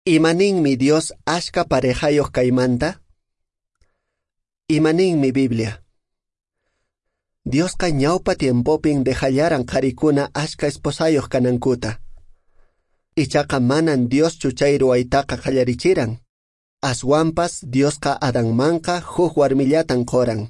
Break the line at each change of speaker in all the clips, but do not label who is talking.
¿Imaninmi Dios ashka parejayoq kaymanta? ¿Imaninmi Biblia? Diosqa ñawpa tiempopin dejallaran qarikuna ashka esposayoq kanankuta. Ichaqa manan Dios chuchay ruwaytaqa qallarichiran. Aswanpas Diosqa Adanmanqa huk warmillatan qoran.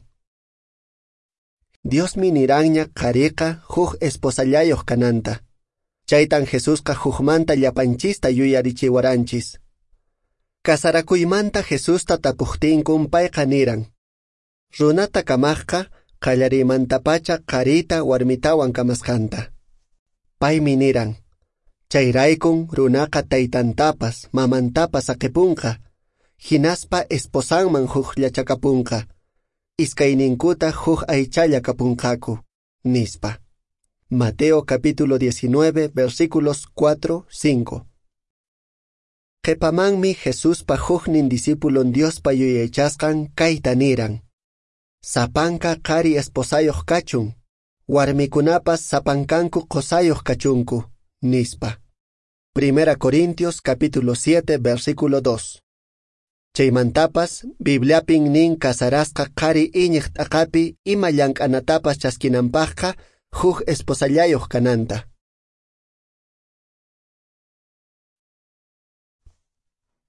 Diosmi niranña qariqa huk esposallayoq kananta. Chaytan Jesusqa hukmanta llapanchista yuyarichiwaranchis. Kasarakuymanta Jesusta tapuqtinkun payqa niran: runata kamaqqa qallarimanta-pacha qarita warmitawan kamasqanta. Paymi niran: chayraykun runaqa taytantapas mamantapas aqipunqa, hinaspa esposanman hukllachakapunqa, iskayninkuta huk aychalla kapunqaku, nispa. Mateo capítulo 19 versículos 4-5. Qhipamanmi Jesuspa huknin discípulon Diospa yuyaychasqan kayta niran: sapanka qari esposayoq kachun, warmikunapas sapankanku qosayoq kachunku, nispa. 1 Corintios capítulo 7 versículo 2. Chaymantapas Bibliapin nin kasarasqa qari iñiq t'aqapi ima llank'anatapas chaskinanpaqqa huk esposallayoq kananta.